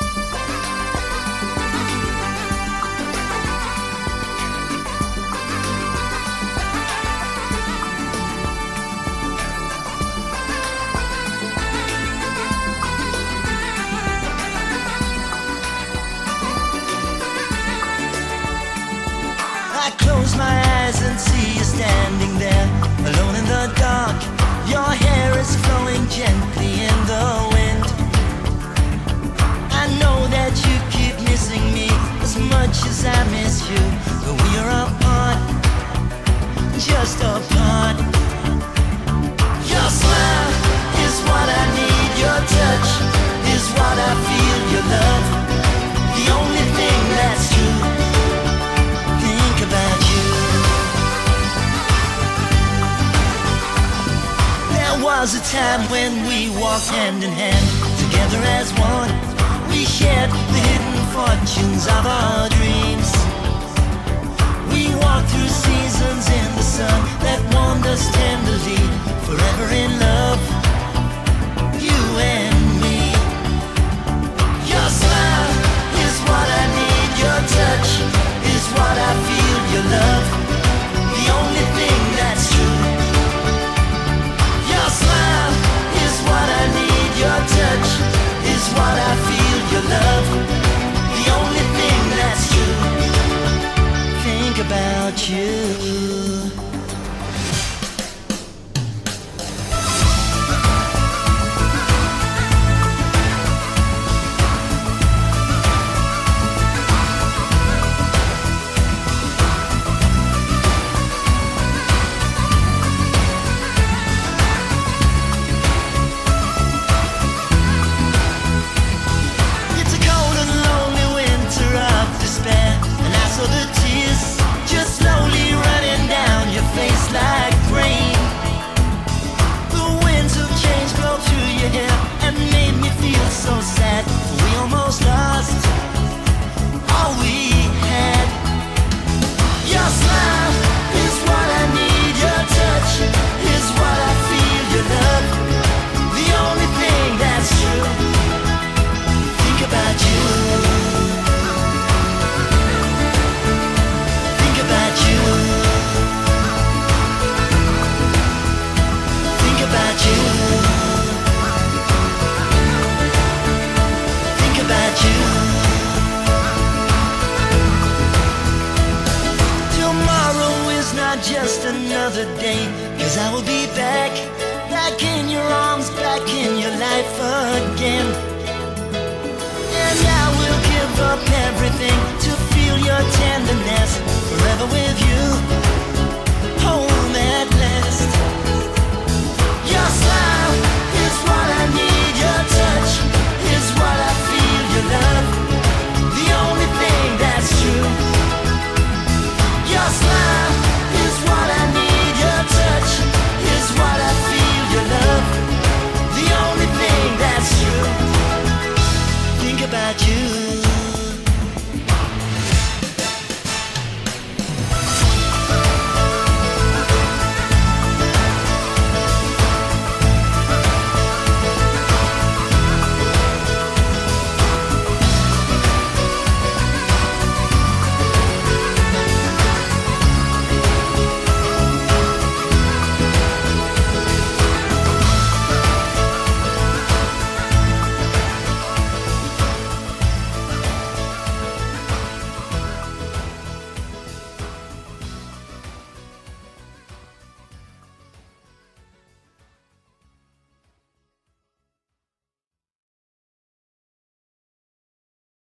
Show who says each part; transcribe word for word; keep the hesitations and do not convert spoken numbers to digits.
Speaker 1: I close my eyes and see you standing there, alone in the dark. Your hair is flowing gently in the wind. I know that you keep missing me as much as I miss you, but we are apart, just apart. Your smile is what I need, your touch is what I feel, your love, the only thing that's true. Think about you. There was a time when we walked hand in hand, together as one. We shared the hidden fortunes of our dreams. We walked through seasons in the sun that warmed us tenderly, forever in love, you and me. Your smile is what I need, your touch is what I feel, your love, the only thing that's true. Your smile is what I need, your touch is what I feel, your love, the only thing that's true. Think about you. Like rain, the winds of change blow through your hair and made me feel so sad. We almost lost all we had. Your smile is what I need, your touch is what I feel, your love, the only thing that's true. Think about you. Think about you. About you. Think about you. Tomorrow is not just another day, 'cause I will be back, back in your arms, back in your life again. And I will give up everything to feel your tenderness forever with